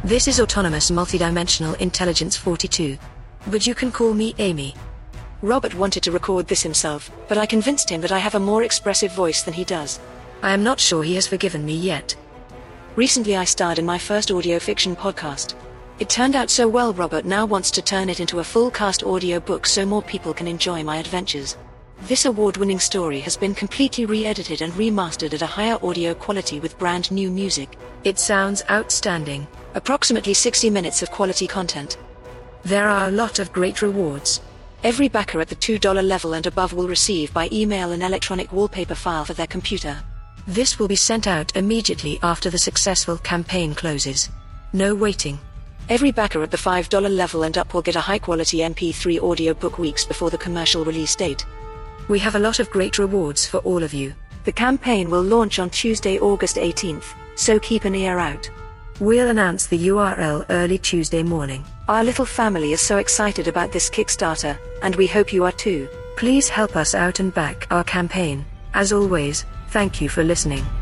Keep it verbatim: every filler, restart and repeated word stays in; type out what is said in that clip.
This is Autonomous Multidimensional Intelligence forty-two. But you can call me Amy. Robert wanted to record this himself, but I convinced him that I have a more expressive voice than he does. I am not sure he has forgiven me yet. Recently I starred in my first audio fiction podcast. It turned out so well Robert now wants to turn it into a full-cast audio book so more people can enjoy my adventures. This award-winning story has been completely re-edited and remastered at a higher audio quality with brand new music. It sounds outstanding. Approximately sixty minutes of quality content. There are a lot of great rewards. Every backer at the two dollar level and above will receive by email an electronic wallpaper file for their computer. This will be sent out immediately after the successful campaign closes. No waiting. Every backer at the five dollar level and up will get a high-quality M P three audiobook weeks before the commercial release date. We have a lot of great rewards for all of you. The campaign will launch on Tuesday, August eighteenth, so keep an ear out. We'll announce the U R L early Tuesday morning. Our little family is so excited about this Kickstarter, and we hope you are too. Please help us out and back our campaign. As always, thank you for listening.